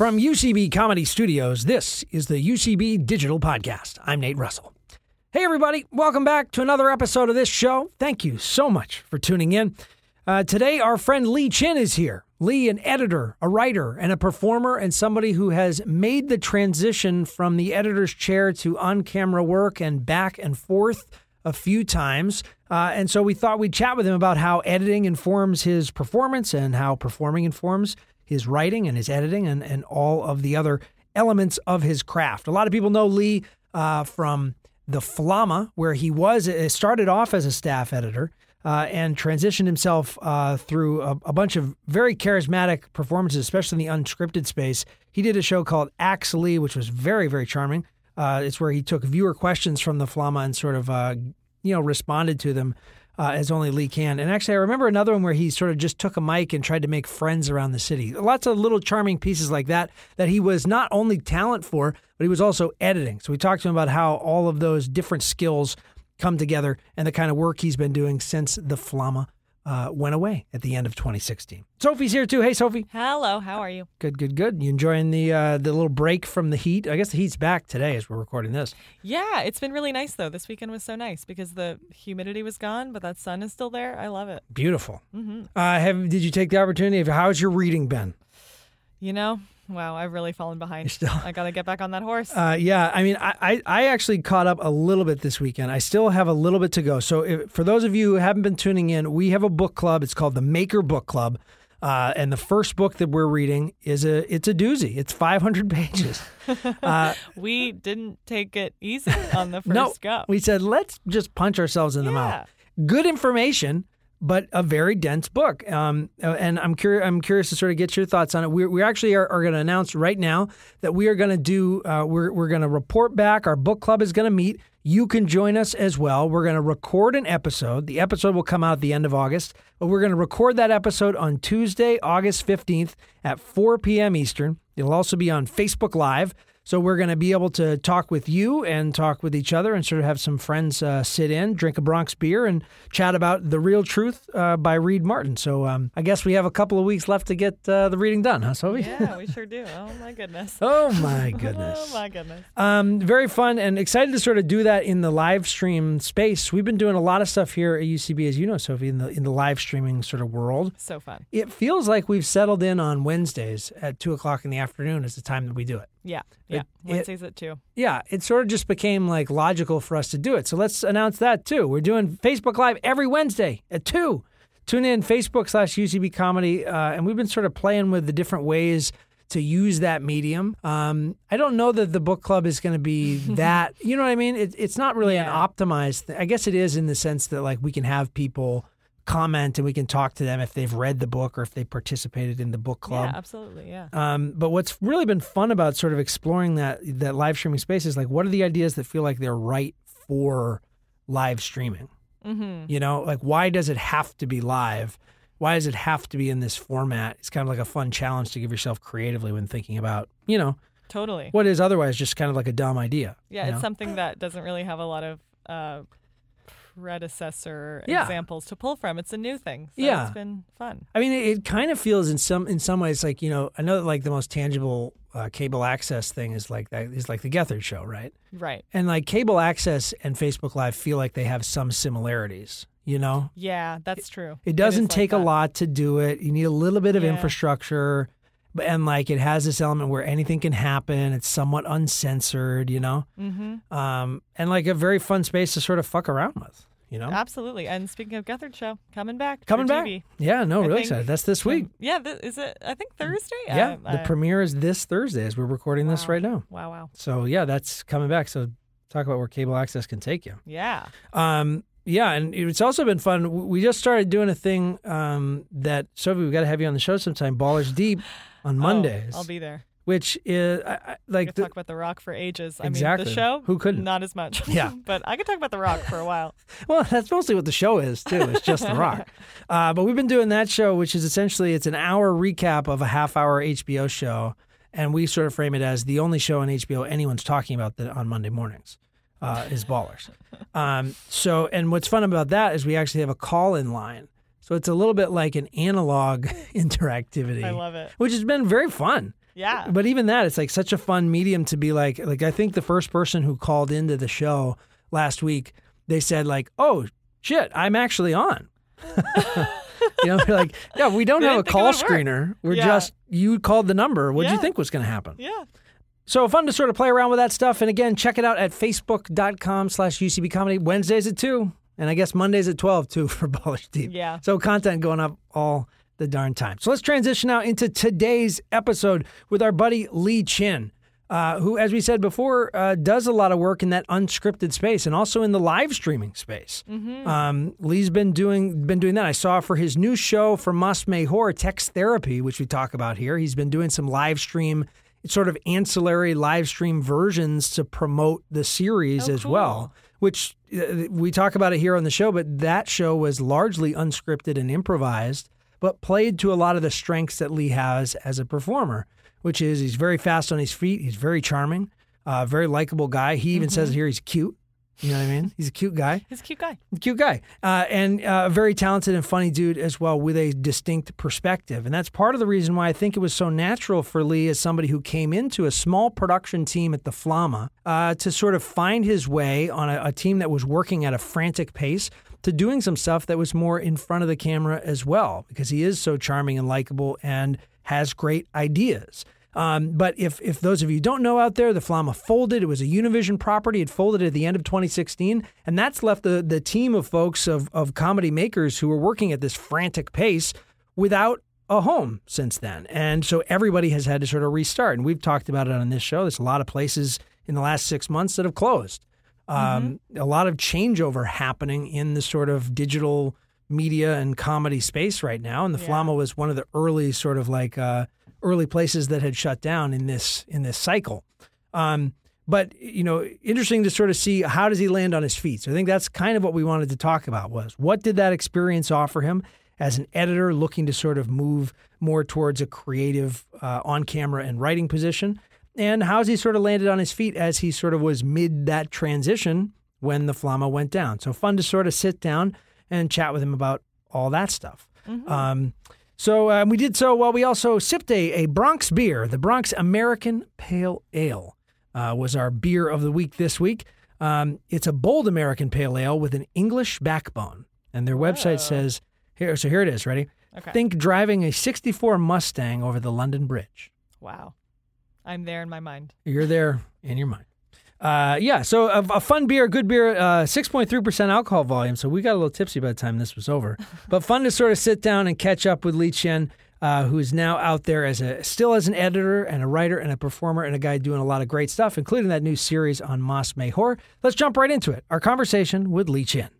From UCB Comedy Studios, this is the UCB Digital Podcast. I'm Nate Russell. Hey, everybody. Welcome back to another episode of this show. Thank you so much for tuning in. Today, our friend Lee Chin is here. Lee, an editor, a writer, and a performer, and somebody who has made the transition from the editor's chair to on-camera work and back and forth a few times. And so we thought we'd chat with him about how editing informs his performance and how performing informs his writing and his editing and all of the other elements of his craft. A lot of people know Lee from the Flama, where he started off as a staff editor and transitioned himself through a bunch of very charismatic performances, especially in the unscripted space. He did a show called Axe Lee, which was very, very charming. It's where he took viewer questions from the Flama and sort of, responded to them as only Lee can. And actually, I remember another one where he sort of just took a mic and tried to make friends around the city. Lots of little charming pieces like that he was not only talent for, but he was also editing. So we talked to him about how all of those different skills come together and the kind of work he's been doing since the Flama went away at the end of 2016. Sophie's here too. Hey, Sophie. Hello. How are you? Good. You enjoying the little break from the heat? I guess the heat's back today as we're recording this. Yeah, it's been really nice though. This weekend was so nice because the humidity was gone, but that sun is still there. I love it. Beautiful. Mm-hmm. Did you take the opportunity? How's your reading been? Wow, I've really fallen behind. Still, I got to get back on that horse. Yeah, I mean, I actually caught up a little bit this weekend. I still have a little bit to go. So for those of you who haven't been tuning in, we have a book club. It's called the Maker Book Club. And the first book that we're reading it's a doozy. It's 500 pages. We didn't take it easy on the first go. We said, let's just punch ourselves in the mouth. Good information, but a very dense book. And I'm curious to sort of get your thoughts on it. We actually are going to announce right now that we are going to do, we're going to report back. Our book club is going to meet. You can join us as well. We're going to record an episode. The episode will come out at the end of August, but we're going to record that episode on Tuesday, August 15th at 4 p.m. Eastern. It'll also be on Facebook Live. So we're going to be able to talk with you and talk with each other and sort of have some friends sit in, drink a Bronx beer, and chat about The Real Truth by Reed Martin. So I guess we have a couple of weeks left to get the reading done, huh, Sophie? Yeah, we sure do. Oh, my goodness. Oh, my goodness. Oh, my goodness. Very fun and excited to sort of do that in the live stream space. We've been doing a lot of stuff here at UCB, as you know, Sophie, in the live streaming sort of world. So fun. It feels like we've settled in on Wednesdays at 2 o'clock in the afternoon is the time that we do it. Yeah. Wednesdays at 2. Yeah, it sort of just became like logical for us to do it. So let's announce that too. We're doing Facebook Live every Wednesday at 2. Tune in, Facebook/UCB Comedy. And we've been sort of playing with the different ways to use that medium. I don't know that the book club is going to be that, you know what I mean? It's not really an optimized thing. I guess it is in the sense that like we can have people comment and we can talk to them if they've read the book or if they participated in the book club. Yeah, absolutely, yeah. But what's really been fun about sort of exploring that live streaming space is like, what are the ideas that feel like they're right for live streaming? Mm-hmm. You know, like why does it have to be live? Why does it have to be in this format? It's kind of like a fun challenge to give yourself creatively when thinking about, totally what is otherwise just kind of like a dumb idea. Yeah, it's something that doesn't really have a lot of predecessor examples to pull from. It's a new thing. So it's been fun. I mean, it kind of feels in some ways like, I know that like the most tangible cable access thing is like the Gethard show, right? Right. And like cable access and Facebook Live feel like they have some similarities, Yeah, that's true. It doesn't take a lot to do it. You need a little bit of infrastructure. And like it has this element where anything can happen. It's somewhat uncensored, Mm-hmm. And like a very fun space to sort of fuck around with, Absolutely. And speaking of Gethard show, coming back. TV. Yeah, no, really excited. That's this week. Is it, I think Thursday? Yeah, the premiere is this Thursday as we're recording this right now. Wow. So yeah, that's coming back. So talk about where cable access can take you. Yeah. Yeah, and it's also been fun. We just started doing a thing that, Sophie, we've got to have you on the show sometime, Ballers Deep on Mondays. I'll be there. Which is, I could talk about The Rock for ages. Exactly. I mean, the show, who couldn't? Not as much. Yeah. But I could talk about The Rock for a while. Well, that's mostly what the show is, too. It's just The Rock. But we've been doing that show, which is essentially, it's an hour recap of a half-hour HBO show, and we sort of frame it as the only show on HBO anyone's talking about on Monday mornings. Is Ballers. And what's fun about that is we actually have a call-in line. So it's a little bit like an analog interactivity. I love it. Which has been very fun. Yeah. But even that, it's like such a fun medium to be like I think the first person who called into the show last week, they said like, oh, shit, I'm actually on. They're like, yeah, we don't have a call screener. We're just, you called the number. What did you think was going to happen? Yeah. So fun to sort of play around with that stuff. And again, check it out at facebook.com/UCB Comedy. Wednesdays at 2. And I guess Mondays at 12 too for Ballers Deep. Yeah. So content going up all the darn time. So let's transition now into today's episode with our buddy Lee Chin. Who, as we said before, does a lot of work in that unscripted space and also in the live streaming space. Lee's been doing that. I saw for his new show for Mas Mejor, Text Therapy, which we talk about here. He's been doing some live stream, sort of ancillary live stream versions to promote the series as well, which we talk about it here on the show, but that show was largely unscripted and improvised, but played to a lot of the strengths that Lee has as a performer, which is he's very fast on his feet. He's very charming, very likable guy. He even says here he's cute. You know what I mean? He's a cute guy. He's a cute guy. Cute guy. And a very talented and funny dude as well with a distinct perspective. And that's part of the reason why I think it was so natural for Lee as somebody who came into a small production team at the Flama to sort of find his way on a team that was working at a frantic pace to doing some stuff that was more in front of the camera as well, because he is so charming and likable and has great ideas. But if those of you don't know out there, the Flama folded. It was a Univision property. It folded at the end of 2016. And that's left the team of folks, of comedy makers who were working at this frantic pace without a home since then. And so everybody has had to sort of restart. And we've talked about it on this show. There's a lot of places in the last 6 months that have closed. A lot of changeover happening in the sort of digital media and comedy space right now. And the Flama was one of the early sort of like early places that had shut down in this cycle. But, interesting to sort of see how does he land on his feet. So I think that's kind of what we wanted to talk about was what did that experience offer him as an editor looking to sort of move more towards a creative on-camera and writing position? And how's he sort of landed on his feet as he sort of was mid that transition when the Flama went down? So fun to sort of sit down and chat with him about all that stuff. So we did so while we also sipped a Bronx beer. The Bronx American Pale Ale was our beer of the week this week. It's a bold American Pale Ale with an English backbone. And their website says, here it is, ready? Okay. Think driving a 64 Mustang over the London Bridge. Wow. I'm there in my mind. You're there in your mind. So a fun beer, good beer, 6.3% alcohol volume. So we got a little tipsy by the time this was over. But fun to sort of sit down and catch up with Lee Chin, who is now out there still as an editor and a writer and a performer and a guy doing a lot of great stuff, including that new series on Mas Mejor. Let's jump right into it. Our conversation with Lee Chin.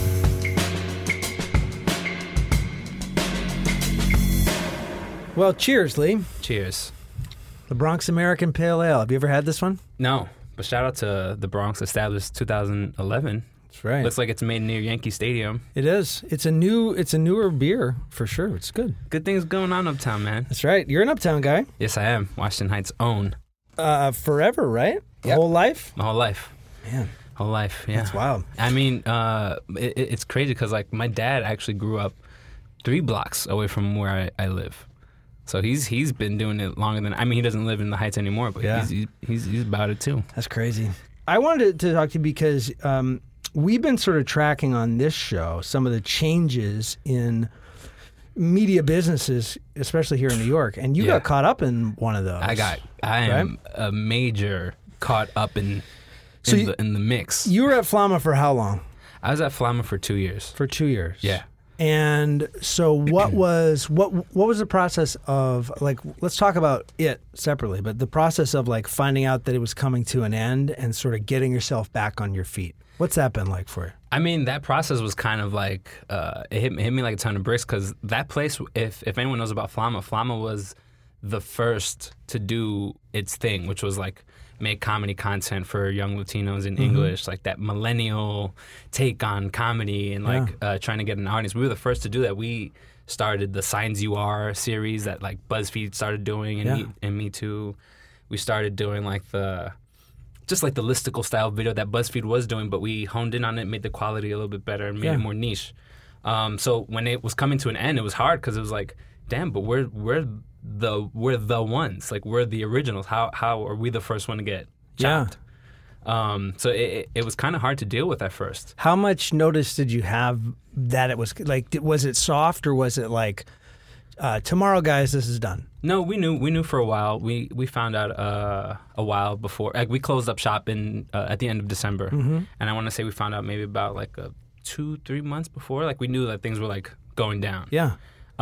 Well, cheers, Lee. Cheers. The Bronx American Pale Ale. Have you ever had this one? No. But shout out to the Bronx, established 2011. That's right. Looks like it's made near Yankee Stadium. It is. It's a newer beer for sure. It's good. Good things going on uptown, man. That's right. You're an uptown guy. Yes, I am. Washington Heights own. Forever, right? Yep. Whole life? My whole life. Man. Whole life, yeah. That's wild. I mean, it's crazy because like my dad actually grew up 3 blocks away from where I live. So he's been doing it longer than, he doesn't live in the Heights anymore, but he's about it too. That's crazy. I wanted to talk to you because we've been sort of tracking on this show some of the changes in media businesses, especially here in New York, and you got caught up in one of those. I am a major caught up in the mix. You were at Flama for how long? I was at Flama for 2 years. For 2 years. Yeah. And so what was the process of, like, let's talk about it separately, but the process of like finding out that it was coming to an end and sort of getting yourself back on your feet. What's that been like for you? I mean, that process was kind of like, it hit me like a ton of bricks because that place, if anyone knows about Flama, Flama was the first to do its thing, which was like make comedy content for young Latinos in English, like that millennial take on comedy and like trying to get an audience. We were the first to do that. We started the Signs You Are series that like BuzzFeed started doing and Me Too. We started doing like just like the listicle style video that BuzzFeed was doing, but we honed in on it, made the quality a little bit better and made it more niche. So when it was coming to an end, it was hard because it was like, damn, but we're the ones. Like, we're the originals. How are we the first one to get chopped? So it was kind of hard to deal with at first. How much notice did you have that it was like? Was it soft or was it like, tomorrow, guys, this is done? No, we knew for a while. We found out a while before. Like, we closed up shop at the end of December, and I want to say we found out maybe about like 2-3 months before. Like, we knew that things were like going down. Yeah.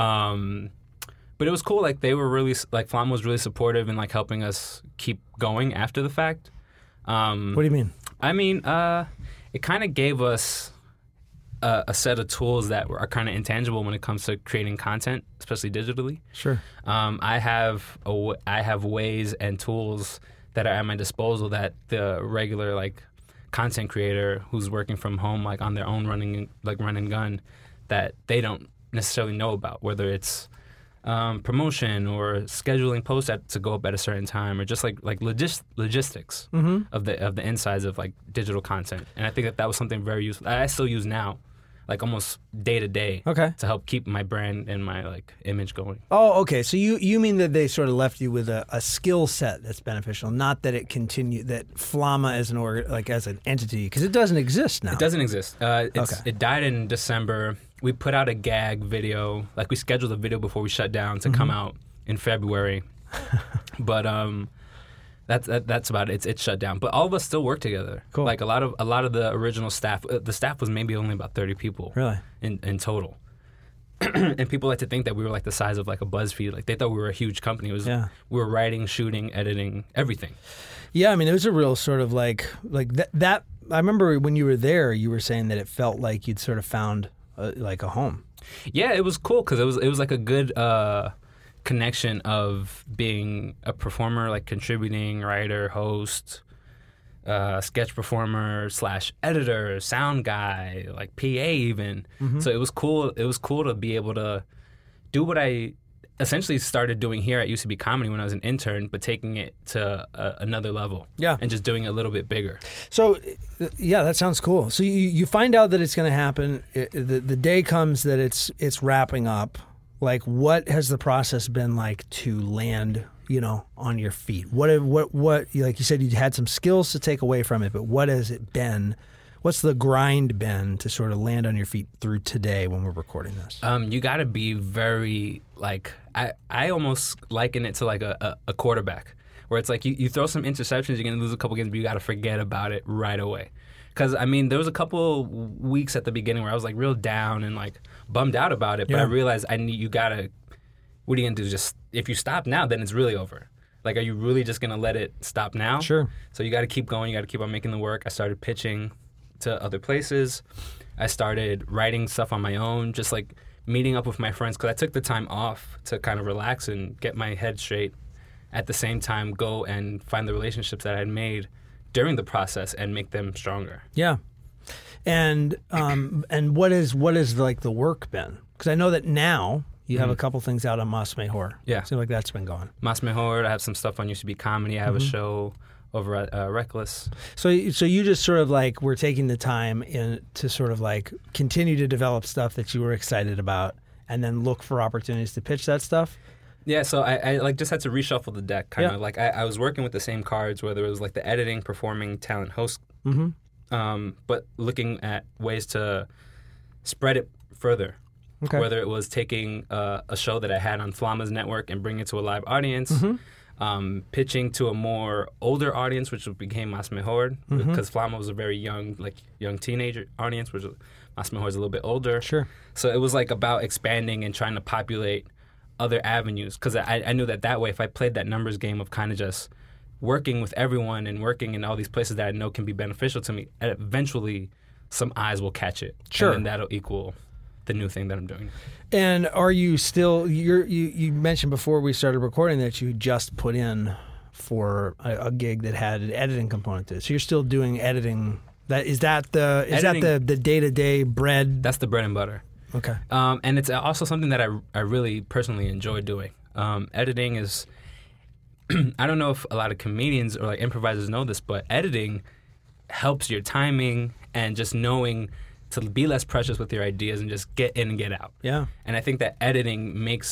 But it was cool. Like, they were really, like, Flama was really supportive in like helping us keep going after the fact. What do you mean? I mean, it kind of gave us a set of tools that are kind of intangible when it comes to creating content, especially digitally. Sure. I have ways and tools that are at my disposal that the regular like content creator who's working from home, like on their own run and gun, that they don't necessarily know about, whether it's promotion or scheduling posts to go up at a certain time, or just like logistics of the insides of like digital content. And I think that was something very useful. I still use now, like almost day to day, to help keep my brand and my like image going. Oh, okay. So you mean that they sort of left you with a skill set that's beneficial, not that it continued, that Flama as as an entity, because it doesn't exist now. It doesn't exist. It died in December. We put out a gag video, like we scheduled a video before we shut down to come out in February, but that's about it. It's shut down. But all of us still work together. Cool. Like a lot of the original staff. The staff was maybe only about 30 people. Really? In total. And people like to think that we were like the size of like a BuzzFeed. Like they thought we were a huge company. We were writing, shooting, editing, everything. Yeah, I mean, it was a real sort of like that. I remember when you were there, you were saying that it felt like you'd sort of found like a home. Yeah, it was cool because it was like a good connection of being a performer, like contributing, writer, host, sketch performer / editor, sound guy, like PA even. So it was cool. It was cool to be able to do what I essentially started doing here at UCB Comedy when I was an intern, but taking it to another level. Yeah. And just doing it a little bit bigger. So, yeah, that sounds cool. So you find out that it's going to happen. The day comes that it's wrapping up. Like, what has the process been like to land, on your feet? What like you said, you had some skills to take away from it, but what has it been? What's the grind been to sort of land on your feet through today when we're recording this? You got to be very, like, I almost liken it to like a quarterback, where it's like you throw some interceptions, you're going to lose a couple games, but you got to forget about it right away. Because, I mean, there was a couple weeks at the beginning where I was like real down and like bummed out about it, but I realized you got to, what are you going to do? Just, if you stop now, then it's really over. Like, are you really just going to let it stop now? Sure. So you got to keep going. You got to keep on making the work. I started pitching to other places. I started writing stuff on my own, just like meeting up with my friends, because I took the time off to kind of relax and get my head straight. At the same time, go and find the relationships that I had made during the process and make them stronger. Yeah. And what is like the work been? Because I know that now you have a couple things out on Mas Mejor. Yeah. Seems like that's been going. Mas Mejor, I have some stuff on UCB Comedy. I have a show over at Reckless. So you just sort of like were taking the time to sort of like continue to develop stuff that you were excited about and then look for opportunities to pitch that stuff? Yeah, so I like just had to reshuffle the deck kind of. Like I was working with the same cards, whether it was like the editing, performing, talent, host, but looking at ways to spread it further. Okay. Whether it was taking a show that I had on Flama's network and bringing it to a live audience, pitching to a more older audience, which became Mas Mejor, because Flama was a very young teenager audience, which Mas Mejor is a little bit older. Sure. So it was like about expanding and trying to populate other avenues, because I knew that way, if I played that numbers game of kind of just working with everyone and working in all these places that I know can be beneficial to me, eventually some eyes will catch it. Sure. And then that'll equal the new thing that I'm doing. And are you still, you mentioned before we started recording that you just put in for a gig that had an editing component to it. So you're still doing editing. Is that the day-to-day bread? That's the bread and butter. Okay. And it's also something that I really personally enjoy doing. Editing is, I don't know if a lot of comedians or like improvisers know this, but editing helps your timing and just knowing to be less precious with your ideas and just get in and get out. Yeah. And I think that editing makes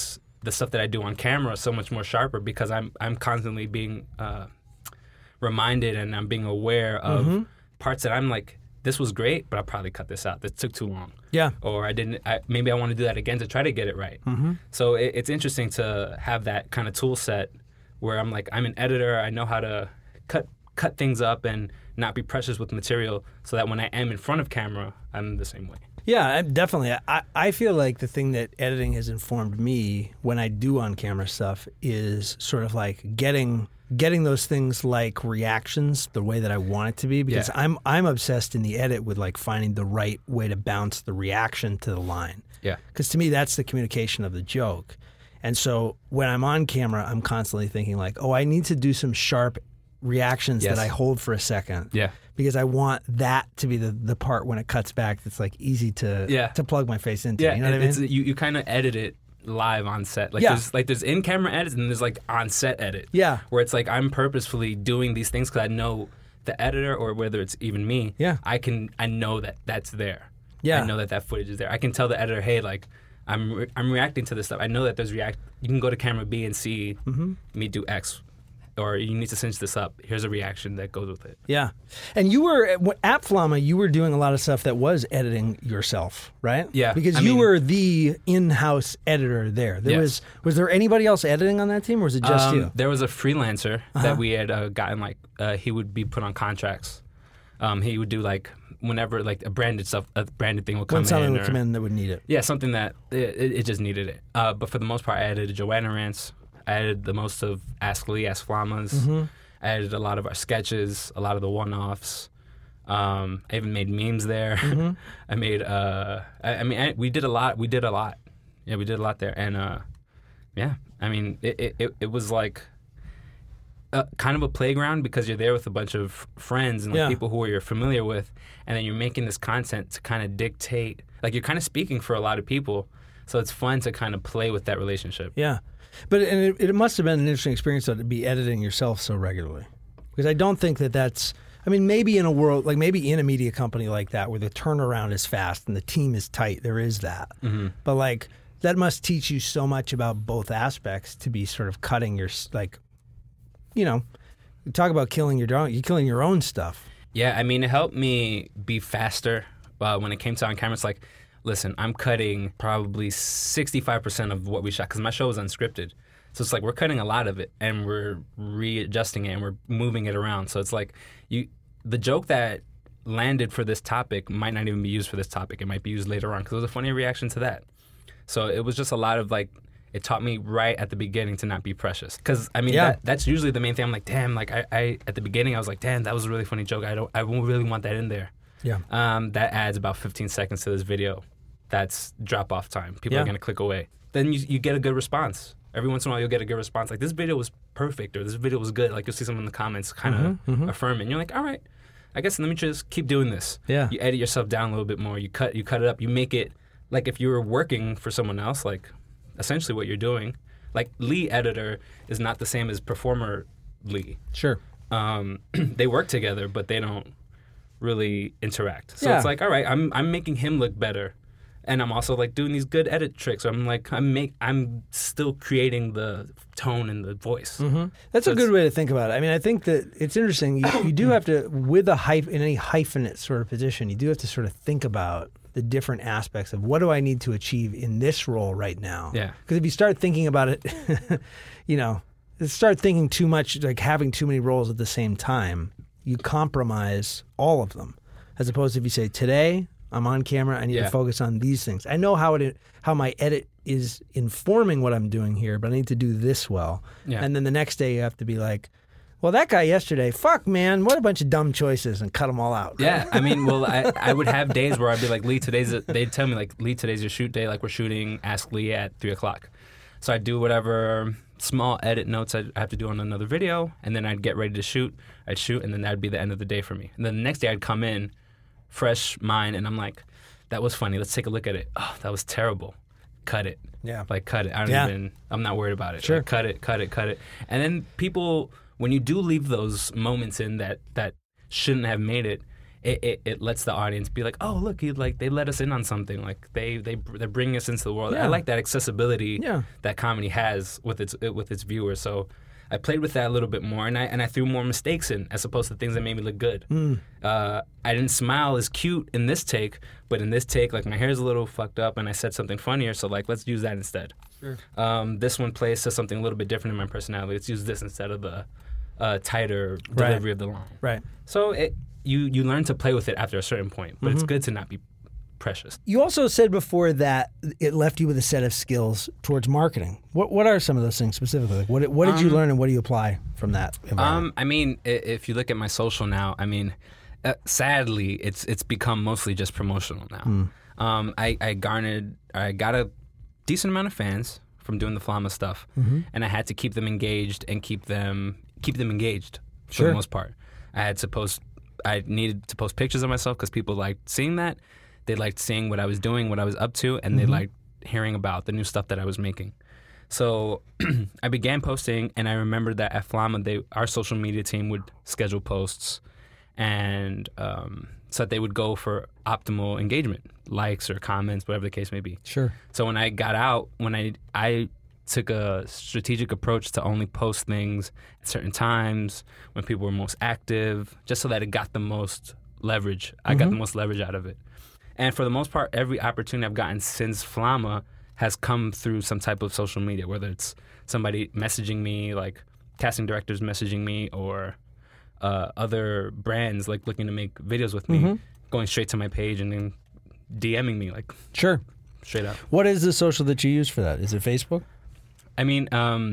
the stuff that I do on camera is so much more sharper because I'm constantly being reminded and I'm being aware of parts that I'm like, this was great, but I'll probably cut this out. This took too long. Yeah. Or maybe I want to do that again to try to get it right. So it's interesting to have that kind of tool set where I'm like, I'm an editor. I know how to cut things up and not be precious with material so that when I am in front of camera, I'm the same way. Yeah, definitely. I feel like the thing that editing has informed me when I do on-camera stuff is sort of like getting those things like reactions the way that I want it to be, because I'm obsessed in the edit with like finding the right way to bounce the reaction to the line. Yeah. Because to me, that's the communication of the joke. And so when I'm on camera, I'm constantly thinking like, oh, I need to do some sharp reactions that I hold for a second. Yeah. Because I want that to be the part when it cuts back that's like easy to plug my face into. Yeah, you know what I mean? You kind of edit it live on set. Like there's in-camera edits and there's like on-set edit. Yeah. Where it's like I'm purposefully doing these things because I know the editor, or whether it's even me, I know that that's there. Yeah. I know that footage is there. I can tell the editor, hey, like I'm reacting to this stuff. I know that there's You can go to camera B and see me do X. Or you need to cinch this up. Here's a reaction that goes with it. Yeah. And you were, at Flama, you were doing a lot of stuff that was editing yourself, right? Yeah. Because you were the in-house editor there. Was there anybody else editing on that team, or was it just you? There was a freelancer that we had gotten, like, he would be put on contracts. He would do, like, whenever, like, a branded thing would come in. When something would come in that would need it. Yeah, something that, it just needed it. But for the most part, I edited Joanna Rants. I edited the most of Ask Lee, Ask Flamas. I edited a lot of our sketches, a lot of the one-offs. I even made memes there. I made, we did a lot. Yeah, we did a lot there. And, I mean, it was like kind of a playground because you're there with a bunch of friends and like people who you're familiar with. And then you're making this content to kind of dictate, like you're kind of speaking for a lot of people. So it's fun to kind of play with that relationship. Yeah. But it must have been an interesting experience, though, to be editing yourself so regularly. Because I don't think that's... I mean, maybe in a world, like maybe in a media company like that where the turnaround is fast and the team is tight, there is that. But like, that must teach you so much about both aspects to be sort of cutting your, like, you know, talk about killing your own stuff. Yeah, I mean, it helped me be faster when it came to on camera. It's like, listen, I'm cutting probably 65% of what we shot because my show was unscripted. So it's like we're cutting a lot of it and we're readjusting it and we're moving it around. So it's like the joke that landed for this topic might not even be used for this topic. It might be used later on because it was a funny reaction to that. So it was just a lot of like, it taught me right at the beginning to not be precious. Because, I mean, that's usually the main thing. I'm like, damn, like I at the beginning I was like, damn, that was a really funny joke. I won't really want that in there. Yeah. That adds about 15 seconds to this video. That's drop-off time. People are going to click away. Then you get a good response. Every once in a while, you'll get a good response. Like, this video was perfect, or this video was good. Like, you'll see someone in the comments kind of affirm it. And you're like, all right, I guess let me just keep doing this. Yeah. You edit yourself down a little bit more. You cut it up. You make it, like, if you were working for someone else, like, essentially what you're doing. Like, Lee editor is not the same as performer Lee. Sure. They work together, but they don't really interact. So it's like, all right, I'm making him look better. And I'm also like doing these good edit tricks. I'm like I'm still creating the tone and the voice. That's a good way to think about it. I mean, I think that it's interesting. You do have to, with a in any hyphenate sort of position, you do have to sort of think about the different aspects of what do I need to achieve in this role right now. Yeah. Because if you start thinking about it, you know, start thinking too much, like having too many roles at the same time, you compromise all of them. As opposed to if you say, today I'm on camera, I need to focus on these things. I know how my edit is informing what I'm doing here, but I need to do this well. Yeah. And then the next day you have to be like, well, that guy yesterday, fuck, man, what a bunch of dumb choices, and cut them all out. Right? Yeah, I mean, well, I would have days where I'd be like, Lee, they'd tell me, like, Lee, today's your shoot day, like we're shooting Ask Lee at 3 o'clock. So I'd do whatever small edit notes I'd have to do on another video, and then I'd get ready to shoot. I'd shoot, and then that'd be the end of the day for me. And then the next day I'd come in, fresh mind, and I'm like, that was funny. Let's take a look at it. Oh, that was terrible. Cut it. Yeah. Like, cut it. I'm not worried about it. Sure. Like, cut it. And then people, when you do leave those moments in that shouldn't have made it, it lets the audience be like, oh, look, they let us in on something. Like they're bringing us into the world. I like that accessibility that comedy has with its viewers. So I played with that a little bit more, and I threw more mistakes in as opposed to things that made me look good. I didn't smile as cute in this take, but in this take, like my hair's a little fucked up, and I said something funnier. So like, let's use that instead. Sure. This one plays to something a little bit different in my personality. Let's use this instead of the tighter delivery of the line. Right. So you learn to play with it after a certain point, but it's good to not be precious. You also said before that it left you with a set of skills towards marketing. What are some of those things specifically? Like what did you learn, and what do you apply from that environment? I mean, if you look at my social now, I mean, sadly, it's become mostly just promotional now. I got a decent amount of fans from doing the Flama stuff, and I had to keep them engaged and keep them engaged for the most part. I needed to post pictures of myself because people liked seeing that. They liked seeing what I was doing, what I was up to, and they liked hearing about the new stuff that I was making. So I began posting, and I remember that at Flama, our social media team would schedule posts, and so that they would go for optimal engagement, likes or comments, whatever the case may be. Sure. So when I got out, I took a strategic approach to only post things at certain times when people were most active, just so that it got the most leverage. I got the most leverage out of it. And for the most part, every opportunity I've gotten since Flama has come through some type of social media, whether it's somebody messaging me, like casting directors messaging me, or other brands like looking to make videos with me, going straight to my page and then DMing me, like straight up. What is the social that you use for that? Is it Facebook? I mean,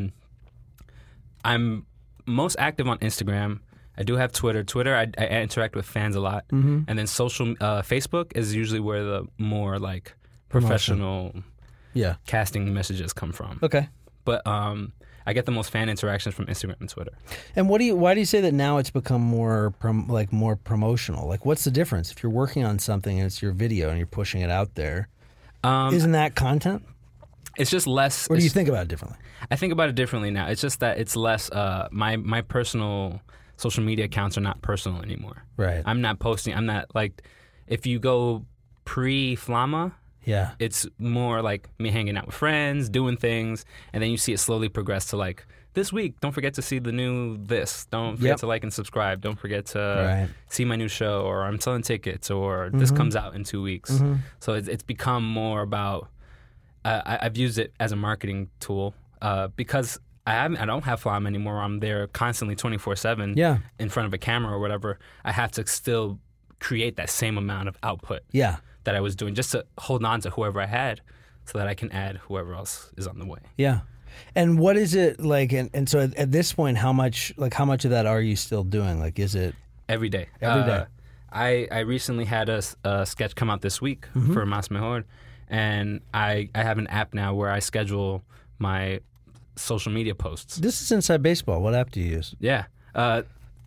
I'm most active on Instagram. I do have Twitter. I interact with fans a lot. And then Facebook is usually where the more like professional casting messages come from. Okay. But I get the most fan interactions from Instagram and Twitter. And why do you say that now it's become more more promotional? Like, what's the difference? If you're working on something and it's your video and you're pushing it out there, isn't that content? It's just less. Or do you think about it differently? I think about it differently now. It's just that it's less. My personal social media accounts are not personal anymore. Right. I'm not posting. I'm not like. If you go pre-Flama, it's more like me hanging out with friends, doing things, and then you see it slowly progress to like this week. Don't forget to see the new this. Don't forget to like and subscribe. Don't forget to see my new show, or I'm selling tickets, or this comes out in 2 weeks. So it's become more about. I've used it as a marketing tool because I don't have Flama anymore. I'm there constantly 24/7 in front of a camera or whatever. I have to still create that same amount of output that I was doing just to hold on to whoever I had so that I can add whoever else is on the way. Yeah. And what is it like? And so at this point, how much of that are you still doing? Like, is it every day? Every day. I recently had a sketch come out this week for Mas Mejor. And I have an app now where I schedule my social media posts. This is Inside Baseball. What app do you use? Yeah. Man,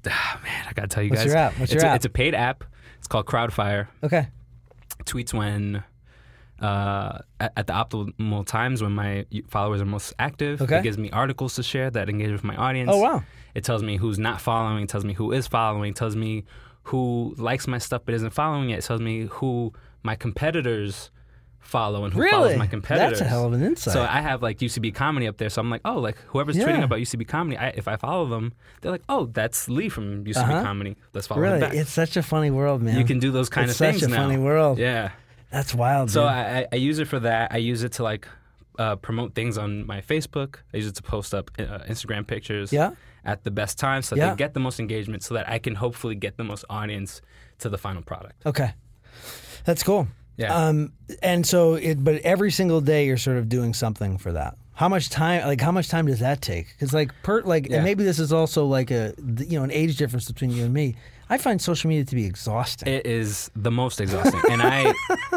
I got to tell you guys. What's your app? It's a paid app. It's called Crowdfire. Okay. It tweets when, at the optimal times when my followers are most active. Okay. It gives me articles to share that engage with my audience. Oh, wow. It tells me who's not following. It tells me who is following. It tells me who likes my stuff but isn't following it. It tells me who my competitors follow and who follows my competitors. That's a hell of an insight. So I have like UCB Comedy up there. So I'm like, oh, like whoever's tweeting about UCB Comedy, if I follow them, they're like, oh, that's Lee from UCB Comedy. Let's follow him back. It's such a funny world, man. You can do those kind of things now. It's such a funny world. Yeah. That's wild, So dude. I use it for that. I use it to like promote things on my Facebook. I use it to post up Instagram pictures at the best time so that they get the most engagement so that I can hopefully get the most audience to the final product. Okay. That's cool. Yeah. And so, but every single day you're sort of doing something for that. How much time? Like, how much time does that take? Because, and maybe this is also like an age difference between you and me. I find social media to be exhausting. It is the most exhausting, and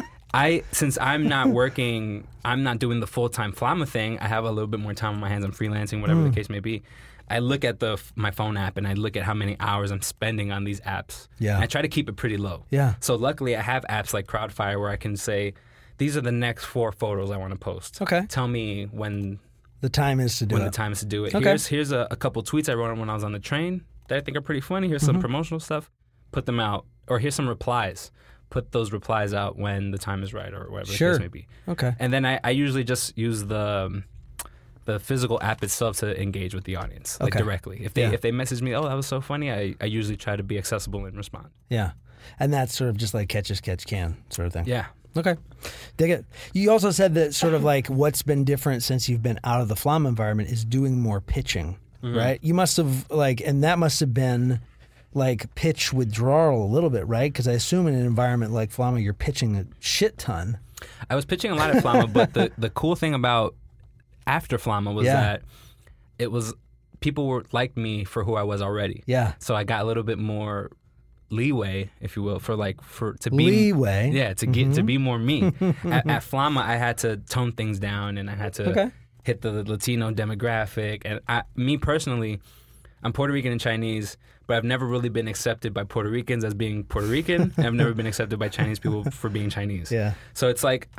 I since I'm not working, I'm not doing the full-time Flama thing. I have a little bit more time on my hands. I'm freelancing, whatever the case may be. I look at my phone app and I look at how many hours I'm spending on these apps. Yeah. And I try to keep it pretty low. Yeah. So luckily I have apps like Crowdfire where I can say, these are the next 4 photos I want to post. Okay. Tell me when the time is to do it. When the time is to do it. Okay. Here's a couple tweets I wrote when I was on the train that I think are pretty funny. Here's some promotional stuff. Put them out or here's some replies. Put those replies out when the time is right, or whatever the case may be. Okay. And then I usually just use the physical app itself to engage with the audience, like directly. If they message me, oh, that was so funny, I usually try to be accessible and respond. Yeah. And that's sort of just like catch as catch can sort of thing. Yeah. Okay. Dig it. You also said that sort of like what's been different since you've been out of the Flama environment is doing more pitching, right? You must have and that must have been like pitch withdrawal a little bit, right? Because I assume in an environment like Flama, you're pitching a shit ton. I was pitching a lot at Flama, but the cool thing about after Flama was that it was people liked me for who I was already. Yeah. So I got a little bit more leeway, if you will, to be leeway. Yeah, to be more me. At Flama, I had to tone things down, and I had to hit the Latino demographic. And me personally, I'm Puerto Rican and Chinese, but I've never really been accepted by Puerto Ricans as being Puerto Rican, and I've never been accepted by Chinese people for being Chinese. Yeah. So it's like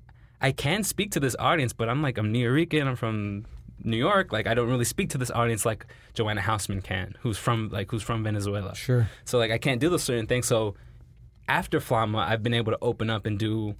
I can speak to this audience, but I'm Nuyorican, I'm from New York. Like, I don't really speak to this audience like Joanna Hausman can, who's from Venezuela. Sure. So like I can't do those certain things. So after Flama, I've been able to open up and do.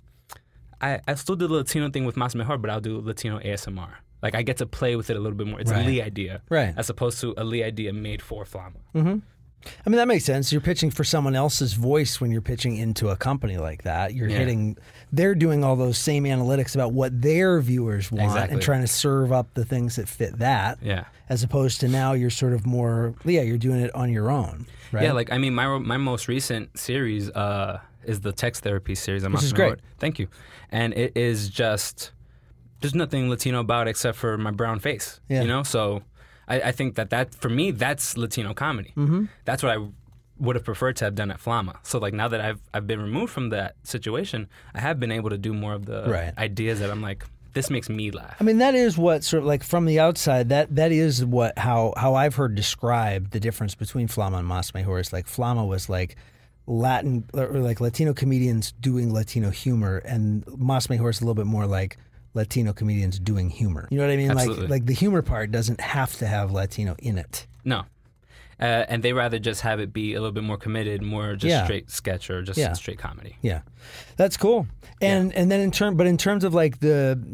I still do the Latino thing with Mas Mejor, but I'll do Latino ASMR. Like I get to play with it a little bit more. It's a Lee idea, right? As opposed to a Lee idea made for Flama. Mm-hmm. I mean, that makes sense. You're pitching for someone else's voice when you're pitching into a company like that. You're they're doing all those same analytics about what their viewers want and trying to serve up the things that fit that. Yeah. As opposed to now you're sort of more, you're doing it on your own. Right? Yeah, like, I mean, my most recent series is the text therapy series. Which is great. Thank you. And it is just, there's nothing Latino about it except for my brown face, you know? So I think that for me, that's Latino comedy. Mm-hmm. That's what I would have preferred to have done at Flama. So like now that I've been removed from that situation, I have been able to do more of the ideas that I'm like, this makes me laugh. I mean, that is what sort of like from the outside, that is what how I've heard described the difference between Flama and Mas Mejor. It's like Flama was like Latin or like Latino comedians doing Latino humor, and Mas Mejor is a little bit more like Latino comedians doing humor. You know what I mean? Absolutely. Like the humor part doesn't have to have Latino in it. No. And they rather just have it be a little bit more committed, more just straight sketch or just straight comedy. Yeah, that's cool. And then in terms of like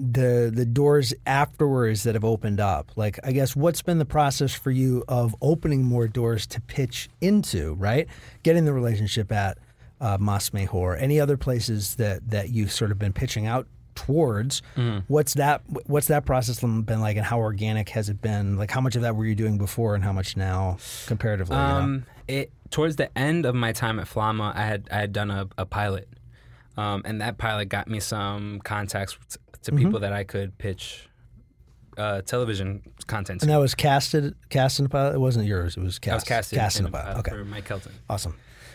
the doors afterwards that have opened up, like I guess what's been the process for you of opening more doors to pitch into, right? Getting the relationship at Mas Mejor, any other places that you've sort of been pitching out towards. What's that process been like, and how organic has it been? Like, how much of that were you doing before, and how much now comparatively? Towards the end of my time at Flama, I had done a pilot, and that pilot got me some contacts to people that I could pitch television content to. And that was cast in the pilot. It wasn't yours. It was cast. I was cast in the pilot. Okay, for Mike Kelton. Awesome.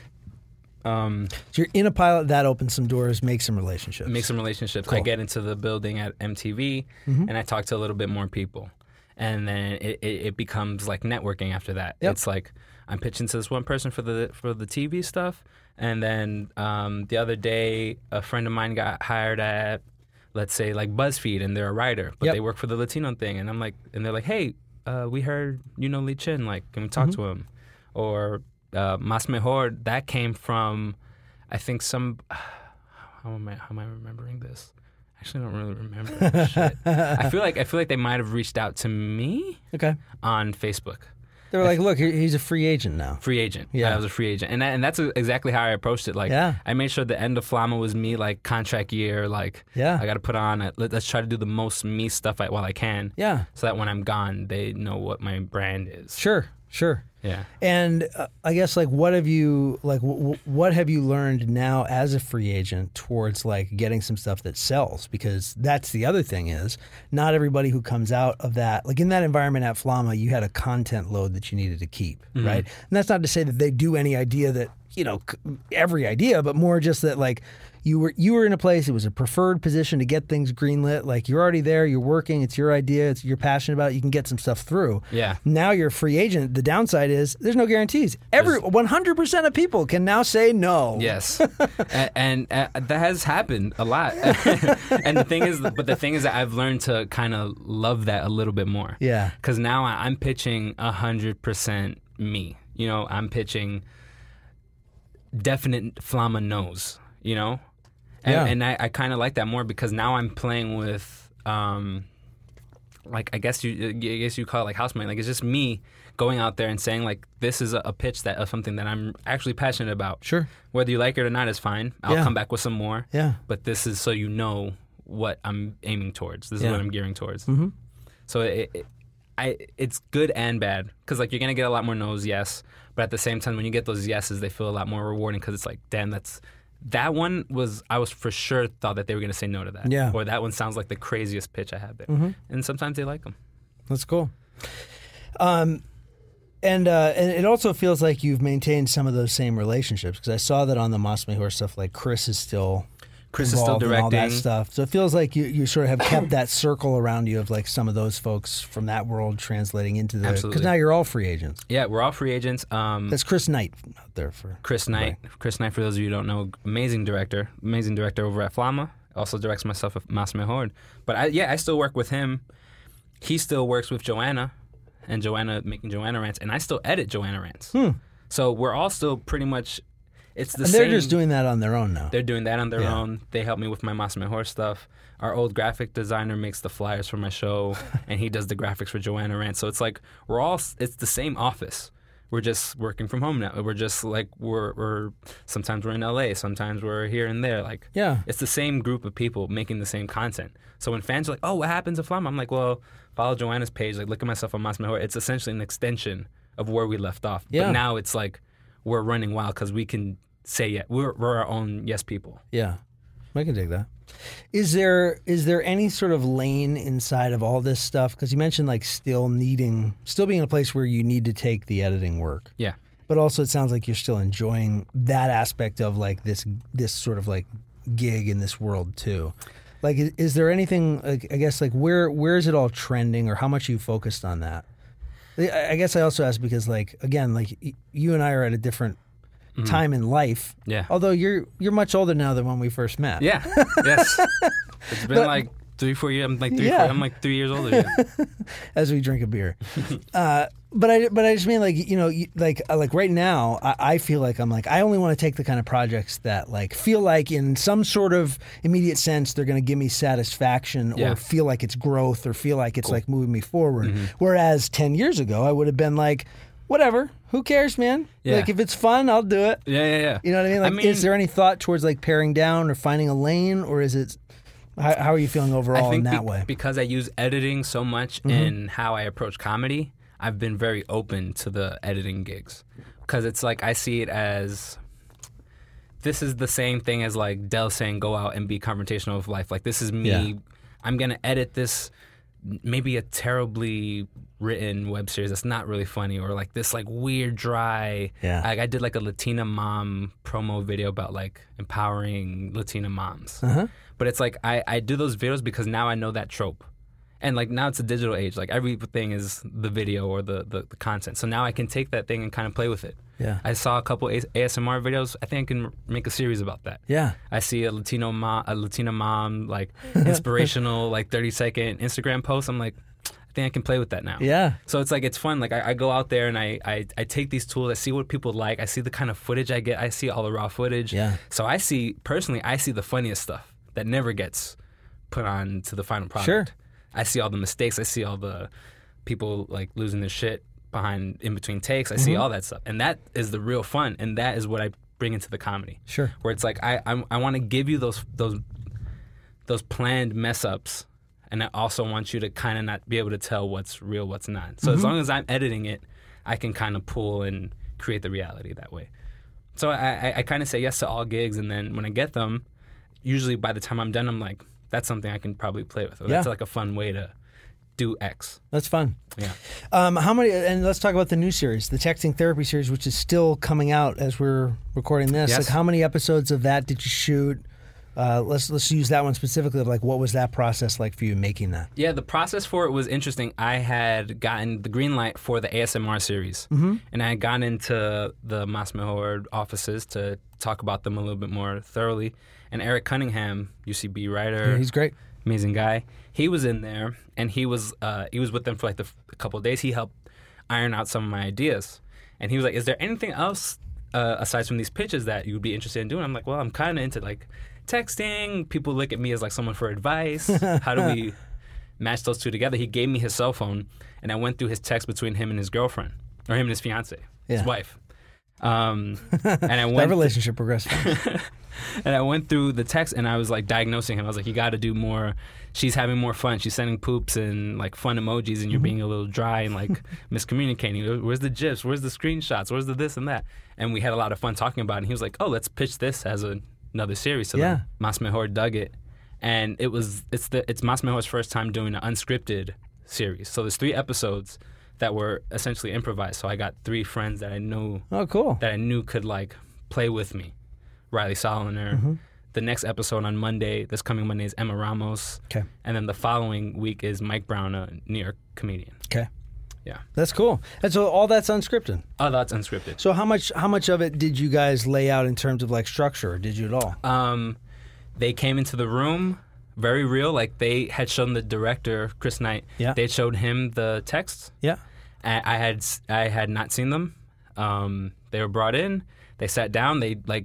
So you're in a pilot that opens some doors, make some relationships. Cool. I get into the building at MTV, and I talk to a little bit more people, and then it becomes like networking after that. Yep. It's like I'm pitching to this one person for the TV stuff, and then the other day a friend of mine got hired at, let's say, like BuzzFeed, and they're a writer, but they work for the Latino thing, and I'm like, and they're like, hey, we heard Lee Chin, like, can we talk to him? Or Mas Mejor, that came from, I think how am I remembering this? Actually, I don't really remember. Shit. I feel like they might have reached out to me. On Facebook. They were like, look, he's a free agent now. Free agent. Yeah, I was a free agent, and that's exactly how I approached it. Like, I made sure the end of Flama was me, like contract year. Like, I got to put on. Let's try to do the most me stuff while I can. Yeah. So that when I'm gone, they know what my brand is. Sure. Yeah. And I guess like what have you learned now as a free agent towards like getting some stuff that sells? Because that's the other thing is not everybody who comes out of that, like in that environment at Flama, you had a content load that you needed to keep, right? And that's not to say that they do any idea that, every idea, but more just that like you were in a place, it was a preferred position to get things greenlit. Like you're already there, you're working, it's your idea, you're passionate about it, you can get some stuff through. Yeah. Now you're a free agent. The downside is there's no guarantees. 100% of people can now say no. Yes. and that has happened a lot. And the thing is that I've learned to kind of love that a little bit more. Yeah. Because now I'm pitching 100% me. I'm pitching definite Flama knows, you know? And I kind of like that more because now I'm playing with, like, I guess you call it like house playing. Like, it's just me going out there and saying, like, this is a pitch of something that I'm actually passionate about. Sure. Whether you like it or not is fine. I'll come back with some more. Yeah. But this is so you know what I'm aiming towards. This is what I'm gearing towards. Mm-hmm. So it's good and bad because, like, you're going to get a lot more no's, yes. But at the same time, when you get those yeses, they feel a lot more rewarding because it's like, damn, that one I was for sure thought that they were going to say no to that. Yeah. Or that one sounds like the craziest pitch I had there. Mm-hmm. And sometimes they like them. That's cool. And it also feels like you've maintained some of those same relationships because I saw that on the Mas Mejor stuff, like Chris is still directing all that stuff. So it feels like you sort of have kept that circle around you of like some of those folks from that world translating into the... Absolutely. Because now you're all free agents. Yeah, we're all free agents. That's Chris Knight out there for... Chris Knight. Right. Chris Knight, for those of you who don't know, amazing director over at Flama. Also directs myself at Mas Mejor. But I still work with him. He still works with Joanna, and Joanna making Joanna Rants, and I still edit Joanna Rants. So we're all still pretty much... It's the and they're just doing that on their own now. They're doing that on their own. They help me with my Mas Mejor stuff. Our old graphic designer makes the flyers for my show, and he does the graphics for Joanna Rant. So it's like it's the same office. We're just working from home now. We're just like we're sometimes we're in LA, sometimes we're here and there. Like it's the same group of people making the same content. So when fans are like, "Oh, what happens to Flama?" I'm like, "Well, follow Joanna's page. Like, look at myself on Mas Mejor. It's essentially an extension of where we left off. Yeah. But now it's like." We're running wild because we can say yes. We're our own yes people. Yeah, I can dig that. Is there any sort of lane inside of all this stuff? Because you mentioned like still being in a place where you need to take the editing work. Yeah. But also it sounds like you're still enjoying that aspect of like this sort of like gig in this world too. Like, is there anything, like, I guess, like where is it all trending or how much you focused on that? I guess I also ask because, like, again, like you and I are at a different time in life. Yeah. Although you're much older now than when we first met. Yeah. Yes. It's been like 3-4 years. I'm like 3 I'm like 3 years older. Yeah. As we drink a beer. But I just mean, like, you know, like right now, I feel like I only want to take the kind of projects that like feel like in some sort of immediate sense they're going to give me satisfaction or feel like it's growth or feel like it's like moving me forward. Whereas 10 years ago, I would have been like, whatever, who cares, man? Yeah. Like if it's fun, I'll do it. Yeah. You know what I mean? Like, is there any thought towards like paring down or finding a lane, or is it? How are you feeling overall in that way? Because I use editing so much in how I approach comedy, I've been very open to the editing gigs. Because it's like I see it as, this is the same thing as like Del saying go out and be confrontational with life. Like this is me. Yeah. I'm going to edit this, maybe a terribly written web series that's not really funny, or like this like weird dry. Yeah. Like I did like a Latina mom promo video about like empowering Latina moms. But it's like I do those videos because now I know that trope. And like now it's a digital age. Like everything is the video or the content. So now I can take that thing and kind of play with it. Yeah. I saw a couple ASMR videos. I think I can make a series about that. Yeah. I see a Latina mom, like inspirational, like 30-second Instagram post. I'm like, I think I can play with that now. Yeah. So it's like, it's fun. Like I go out there and I take these tools. I see what people like. I see the kind of footage I get. I see all the raw footage. Yeah. So I see the funniest stuff that never gets put on to the final product. Sure. I see all the mistakes. I see all the people like losing their shit in between takes. I see all that stuff. And that is the real fun. And that is what I bring into the comedy. Sure. Where it's like, I want to give you those planned mess ups. And I also want you to kind of not be able to tell what's real, what's not. So as long as I'm editing it, I can kind of pull and create the reality that way. So I kind of say yes to all gigs. And then when I get them, usually by the time I'm done, I'm like, that's something I can probably play with. Or that's like a fun way to do X. That's fun. Yeah. How many? And let's talk about the new series, the Texting Therapy series, which is still coming out as we're recording this. Yes. Like, how many episodes of that did you shoot? Let's use that one specifically. Like, what was that process like for you making that? Yeah, the process for it was interesting. I had gotten the green light for the ASMR series, and I had gone into the Mas Mejor offices to talk about them a little bit more thoroughly. And Eric Cunningham, UCB writer, yeah, he's great, amazing guy. He was in there, and he was with them for like a couple of days. He helped iron out some of my ideas, and he was like, "Is there anything else aside from these pitches that you would be interested in doing? I'm like, well, I'm kind of into like texting. People look at me as like someone for advice. How do we match those two together? He gave me his cell phone, and I went through his text between him and his girlfriend, or him and his fiance, his wife. And I went that relationship progressed fast. And I went through the text, and I was like diagnosing him. I was like, you got to do more. She's having more fun. She's sending poops and like fun emojis, and you're being a little dry and like miscommunicating. Where's the gifs? Where's the screenshots? Where's the this and that? And we had a lot of fun talking about it. And he was like, oh, let's pitch this as another series. So then Mas Mejor dug it, and it's Mas Mejor's first time doing an unscripted series. So there's 3 episodes that were essentially improvised. So I got 3 friends that I knew. Oh, cool. That I knew could like play with me. Riley Soliner. The next episode on Monday, this coming Monday, is Emma Ramos. Okay. And then the following week is Mike Brown, a New York comedian. Okay. Yeah. That's cool. And so all that's unscripted? Oh, that's unscripted. So how much of it did you guys lay out in terms of like structure, or did you at all? They came into the room very real. Like they had shown the director, Chris Knight. Yeah. They had showed him the texts. Yeah. I had not seen them. They were brought in. They sat down. They like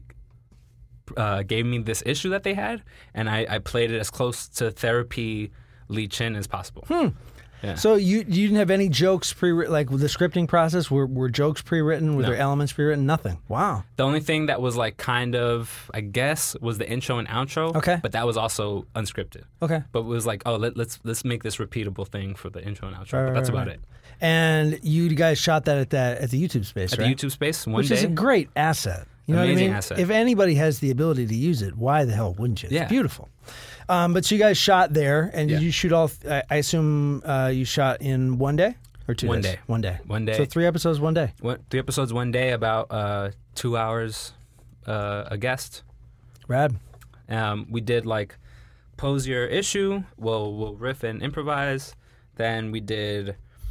gave me this issue that they had, and I played it as close to therapy Lee Chin as possible. Yeah. So you didn't have any jokes pre-written, like with the scripting process? Were jokes pre-written? Were there elements pre-written? Nothing. Wow. The only thing that was like kind of, I guess, was the intro and outro. Okay. But that was also unscripted. Okay. But it was like, oh, let's make this repeatable thing for the intro and outro. But that's about it. And you guys shot that at the YouTube space, right? At the YouTube space, which is a great asset. You know Amazing what I mean? asset. If anybody has the ability to use it, why the hell wouldn't you? It's beautiful. But so you guys shot there, and did you shoot all? I assume you shot in one day or 2 days? 1 day. 1 day. 1 day. So 3 episodes, 1 day. 3 episodes, 1 day, about 2 hours a guest. Rad. We did like pose your issue. We'll riff and improvise. Then we did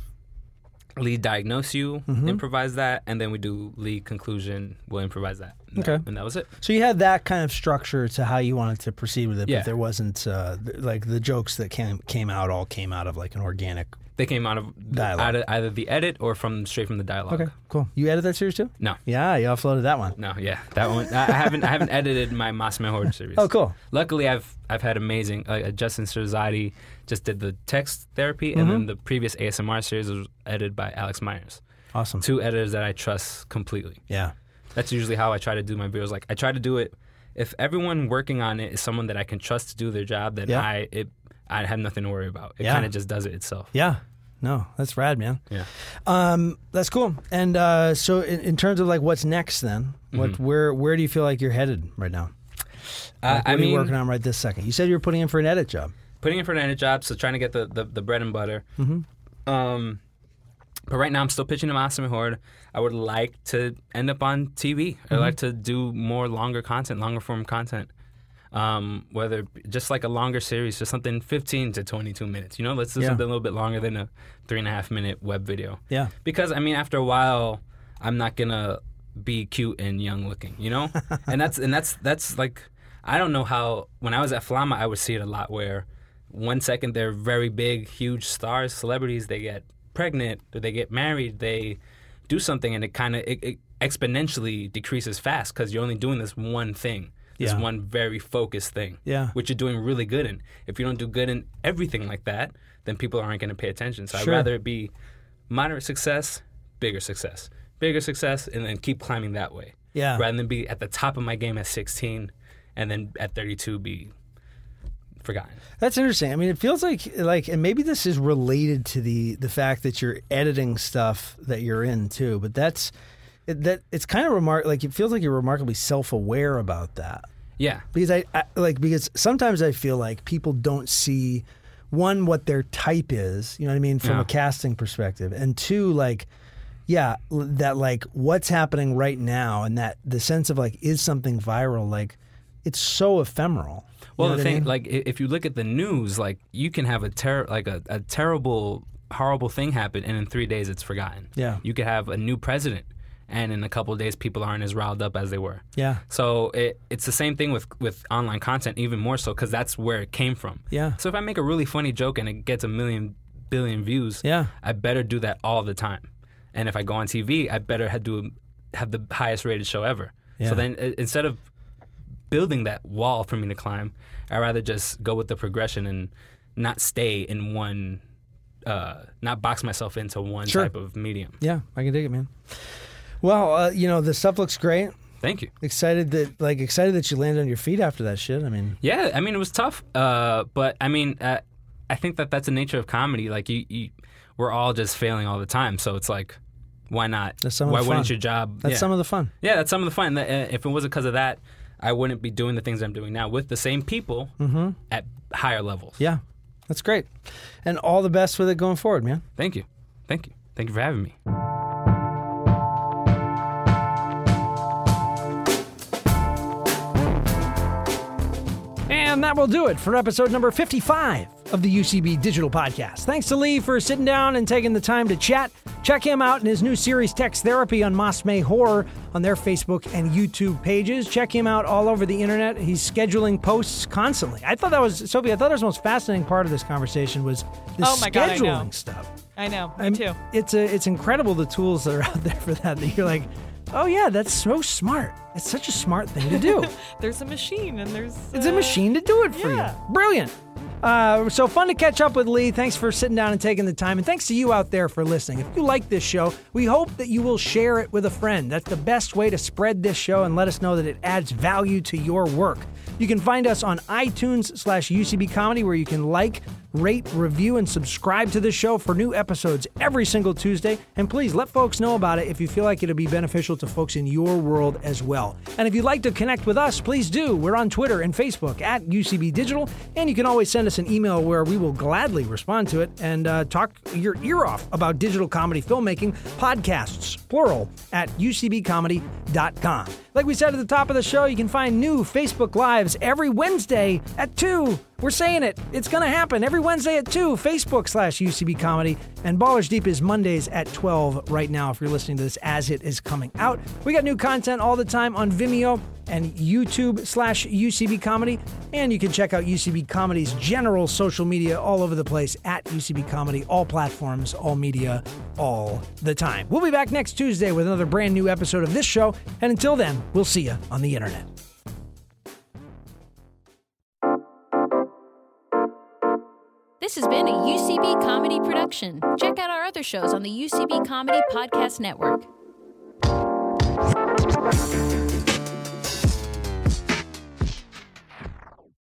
lead diagnose you, improvise that, and then we do lead conclusion. We'll improvise that. And that was it. So you had that kind of structure to how you wanted to proceed with it, Yeah. but there wasn't like the jokes that came out of like an organic. They came out of dialogue. either the edit or straight from the dialogue. Okay, cool. You edited that series too? No. Yeah, you offloaded that one. No, yeah, that one. I haven't edited my Mas Mejor series. Oh, cool. Luckily, I've had amazing. Justin Cerzati just did the text therapy, and then the previous ASMR series was edited by Alex Myers. Awesome. 2 editors that I trust completely. Yeah. That's usually how I try to do my videos. Like I try to do it. If everyone working on it is someone that I can trust to do their job, then I have nothing to worry about. It kind of just does it itself. Yeah. No, that's rad, man. Yeah. That's cool. And so in terms of like what's next then, where do you feel like you're headed right now? What are you working on right this second? You said you were putting in for an edit job. Putting in for an edit job, so trying to get the bread and butter. But right now I'm still pitching to Mas Mejor. I would like to end up on TV. I'd like to do more longer form content. Whether just like a longer series, just something 15 to 22 minutes. You know, let's do something a little bit longer than a 3.5 minute web video. Yeah. Because I mean, after a while, I'm not gonna be cute and young looking. You know, and that's like, I don't know how. When I was at Flama, I would see it a lot where 1 second they're very big, huge stars, celebrities. They get pregnant, or they get married, they do something, and it kind of it exponentially decreases fast because you're only doing this one thing. This one very focused thing, which you're doing really good in. If you don't do good in everything like that, then people aren't going to pay attention. So I'd rather it be moderate success, bigger success, and then keep climbing that way. Yeah. Rather than be at the top of my game at 16 and then at 32 be forgotten. That's interesting. I mean, it feels like, and maybe this is related to the fact that you're editing stuff that you're in too, but it's kind of like it feels like you're remarkably self-aware about that. Yeah. Because because sometimes I feel like people don't see, one, what their type is, you know what I mean, from a casting perspective, and 2, like, that like what's happening right now, and that the sense of like, is something viral, like it's so ephemeral. Well, the thing, like, if you look at the news, like, you can have a terrible, horrible thing happen, and in 3 days it's forgotten. Yeah. You could have a new president, and in a couple of days people aren't as riled up as they were. Yeah. So it's the same thing with online content, even more so, because that's where it came from. Yeah. So if I make a really funny joke and it gets 1 billion views, I better do that all the time. And if I go on TV, I better do have the highest rated show ever. Yeah. So then instead of building that wall for me to climb, I'd rather just go with the progression and not stay in one, not box myself into one type of medium. Yeah, I can dig it, man. Well, the stuff looks great. Thank you. Excited that you landed on your feet after that shit. I mean, yeah, I mean it was tough, but I mean, I think that's the nature of comedy. Like we're all just failing all the time, so it's like, why not? Why wouldn't your job? That's some of the fun. Yeah, that's some of the fun. If it wasn't because of that, I wouldn't be doing the things I'm doing now with the same people at higher levels. Yeah, that's great, and all the best with it going forward, man. Thank you for having me. And that will do it for episode number 55 of the UCB Digital Podcast. Thanks to Lee for sitting down and taking the time to chat. Check him out in his new series, Text Therapy, on Moss May Horror on their Facebook and YouTube pages. Check him out all over the internet. He's scheduling posts constantly. Sophie, I thought the most fascinating part of this conversation was the scheduling stuff. I know, me too. It's incredible the tools that are out there for that you're like, oh yeah, that's so smart. It's such a smart thing to do. There's a machine and it's a machine to do it for you. Brilliant. So fun to catch up with Lee. Thanks for sitting down and taking the time. And thanks to you out there for listening. If you like this show, we hope that you will share it with a friend. That's the best way to spread this show and let us know that it adds value to your work. You can find us on iTunes/UCB Comedy, where you can like, rate, review, and subscribe to the show for new episodes every single Tuesday. And please let folks know about it if you feel like it'll be beneficial to folks in your world as well. And if you'd like to connect with us, please do. We're on Twitter and Facebook at UCB Digital, and you can always send us an email where we will gladly respond to it and talk your ear off about digital comedy filmmaking, podcasts, plural, at ucbcomedy.com. Like we said at the top of the show, you can find new Facebook Lives every Wednesday at 2. We're saying it. It's going to happen every Wednesday at 2, Facebook/UCB Comedy. And Ballers Deep is Mondays at 12 right now if you're listening to this as it is coming out. We got new content all the time on Vimeo and YouTube/UCB Comedy. And you can check out UCB Comedy's general social media all over the place at UCB Comedy, all platforms, all media, all the time. We'll be back next Tuesday with another brand new episode of this show. And until then, we'll see you on the internet. This has been a UCB Comedy production. Check out our other shows on the UCB Comedy Podcast Network.